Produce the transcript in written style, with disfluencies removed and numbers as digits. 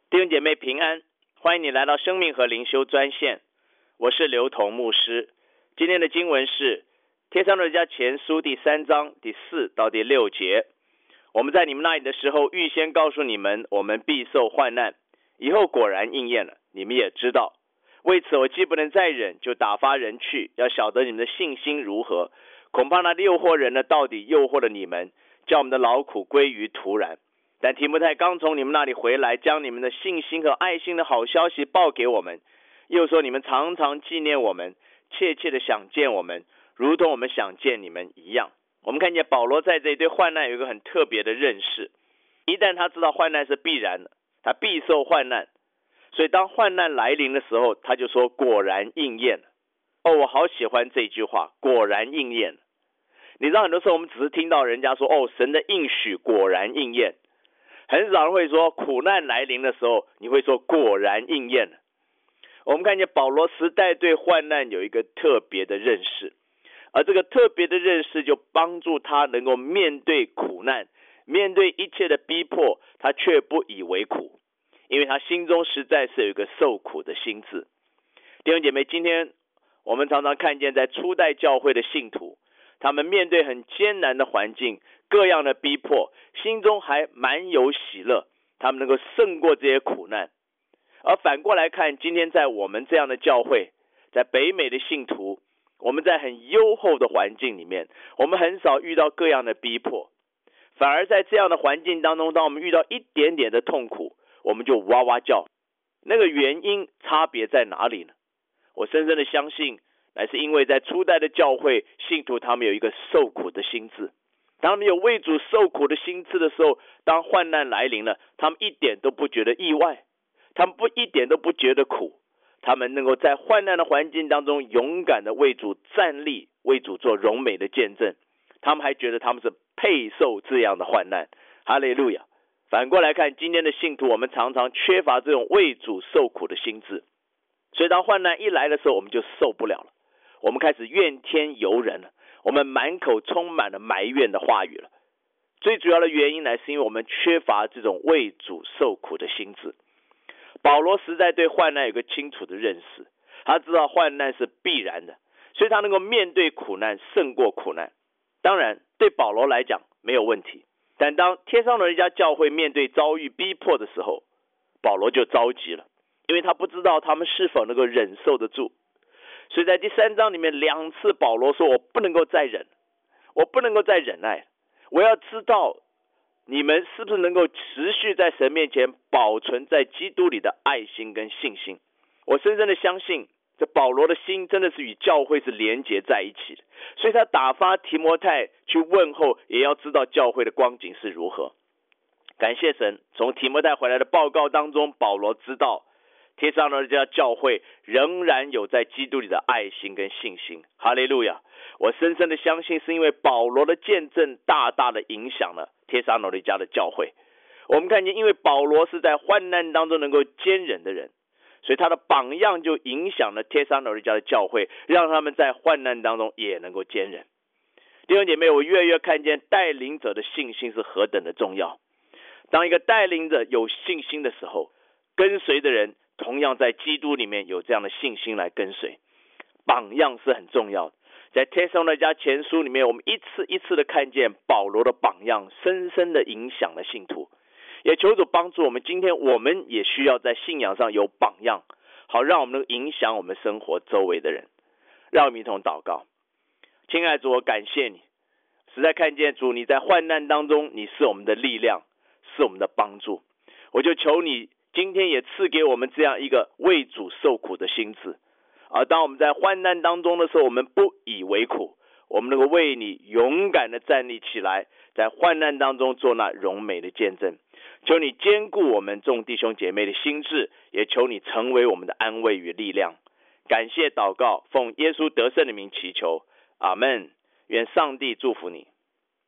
弟兄姐妹平安，欢迎你来到生命和灵修专线，我是刘同牧师。今天的经文是帖撒罗尼迦前书第3章第4到第6节。我们在你们那里的时候，预先告诉你们，我们必受患难，以后果然应验了，你们也知道。为此我既不能再忍，就打发人去，要晓得你们的信心如何。恐怕那诱惑人的到底诱惑了你们，叫我们的劳苦归于徒然。但提摩太刚从你们那里回来，将你们的信心和爱心的好消息报给我们，又说你们常常纪念我们，切切的想见我们，如同我们想见你们一样。我们看见保罗在这里对患难有一个很特别的认识，一旦他知道患难是必然的，他必受患难，所以当患难来临的时候，他就说果然应验了。我好喜欢这句话，果然应验了。你知道很多时候我们只是听到人家说神的应许果然应验，很少人会说苦难来临的时候你会说果然应验了。我们看见保罗时代对患难有一个特别的认识，而这个特别的认识就帮助他能够面对苦难，面对一切的逼迫，他却不以为苦，因为他心中实在是有一个受苦的心志。弟兄姐妹，今天我们常常看见在初代教会的信徒，他们面对很艰难的环境，各样的逼迫，心中还蛮有喜乐，他们能够胜过这些苦难。而反过来看，今天在我们这样的教会，在北美的信徒，我们在很优厚的环境里面，我们很少遇到各样的逼迫，反而在这样的环境当中，当我们遇到一点点的痛苦，我们就哇哇叫。那个原因差别在哪里呢？我深深的相信，乃是因为在初代的教会信徒，他们有一个受苦的心志。当他们有为主受苦的心志的时候，当患难来临了，他们一点都不觉得意外，他们一点都不觉得苦，他们能够在患难的环境当中勇敢的为主站立，为主做荣美的见证，他们还觉得他们是配受这样的患难。哈利路亚。反过来看，今天的信徒，我们常常缺乏这种为主受苦的心志，所以当患难一来的时候，我们就受不了了，我们开始怨天尤人了，我们满口充满了埋怨的话语了。最主要的原因呢，是因为我们缺乏这种为主受苦的心志。保罗实在对患难有个清楚的认识，他知道患难是必然的，所以他能够面对苦难胜过苦难。当然对保罗来讲没有问题，但当帖撒罗尼迦教会面对遭遇逼迫的时候，保罗就着急了，因为他不知道他们是否能够忍受得住。所以在第3章里面2次保罗说，我不能够再忍，我不能够再忍耐，我要知道你们是不是能够持续在神面前保存在基督里的爱心跟信心。我深深的相信，这保罗的心真的是与教会是连结在一起的，所以他打发提摩太去问候，也要知道教会的光景是如何。感谢神，从提摩太回来的报告当中，保罗知道帖撒罗尼迦教会仍然有在基督里的爱心跟信心。哈利路亚。我深深的相信，是因为保罗的见证大大的影响了帖撒罗尼迦的教会。我们看见，因为保罗是在患难当中能够坚忍的人，所以他的榜样就影响了帖撒罗尼迦的教会，让他们在患难当中也能够坚忍。弟兄姐妹，我越来越看见带领者的信心是何等的重要。当一个带领者有信心的时候，跟随的人同样在基督里面有这样的信心来跟随。榜样是很重要的。在帖撒罗尼迦前书里面，我们一次一次的看见保罗的榜样深深的影响了信徒。也求主帮助我们，今天我们也需要在信仰上有榜样，好让我们能影响我们生活周围的人。让我们一同祷告。亲爱的主，我感谢你，实在看见主你在患难当中，你是我们的力量，是我们的帮助。我就求你今天也赐给我们这样一个为主受苦的心志，而当我们在患难当中的时候，我们不以为苦，我们能够为你勇敢的站立起来，在患难当中做那荣美的见证。求你坚固我们众弟兄姐妹的心志，也求你成为我们的安慰与力量。感谢祷告，奉耶稣得胜的名祈求，阿们。愿上帝祝福你。